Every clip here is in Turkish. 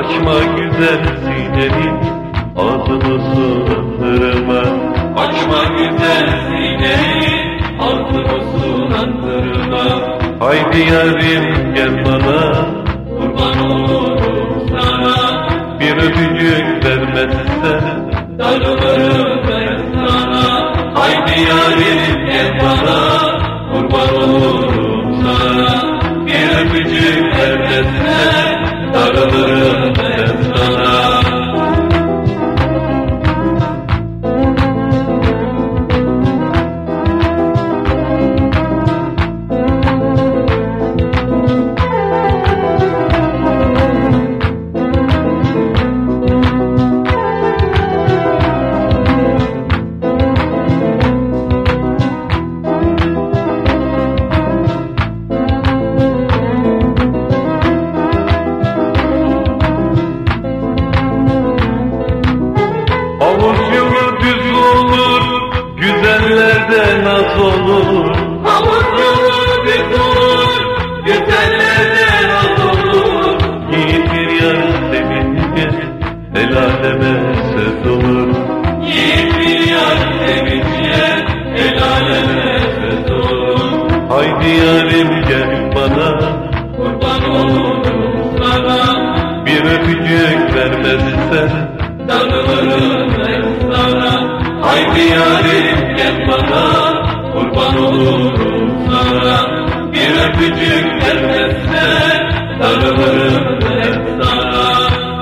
Açma güzel sineni, ağzını sulandırma. Açma güzel sineni, ağzını sulandırma. Haydi yarim gel bana, Kurban olurum sana. bir öpücük vermezsen Darılırım ben sana. Haydi yarim gel bana, kurban olurum sana. Bir öpücük vermezsen darılırım ben sana. güzellerde naz olur. Havuz yolu düz olur, güzellerde naz olur. Yiğit bir yar sevince el aleme söz olur. Yiğit bir yar sevince el aleme söz olur. Haydi yarim gel bana, Kurban olurum sana. bir öpücük vermezsen Darılırım ben sana. Haydi yarim gel bana, kurban olurum sana. Bir öpücük vermezsen darılırım ben sana.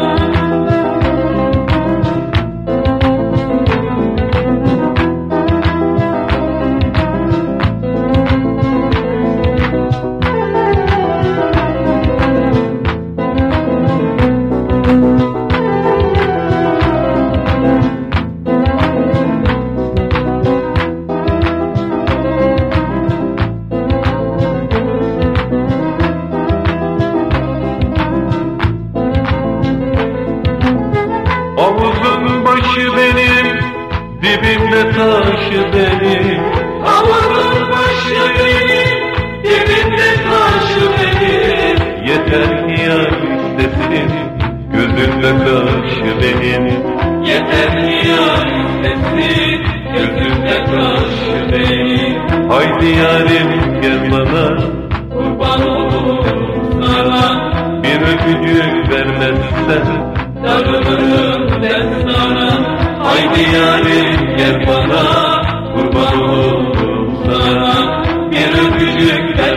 Havuzun başı benim, dibimde taşı benim. Havuzun başı benim, dibinde taşı benim. Yeter ki yar istesin, gözünde kaşı benim. Yeter ki yar istesin, gözümde kaşı benim. Haydi yarim gel bana, Kurban olurum sana. bir öpücük vermezsen Darılırım ben sana. Haydi yarim gel bana, kurban olurum sana. Bir öpücük ver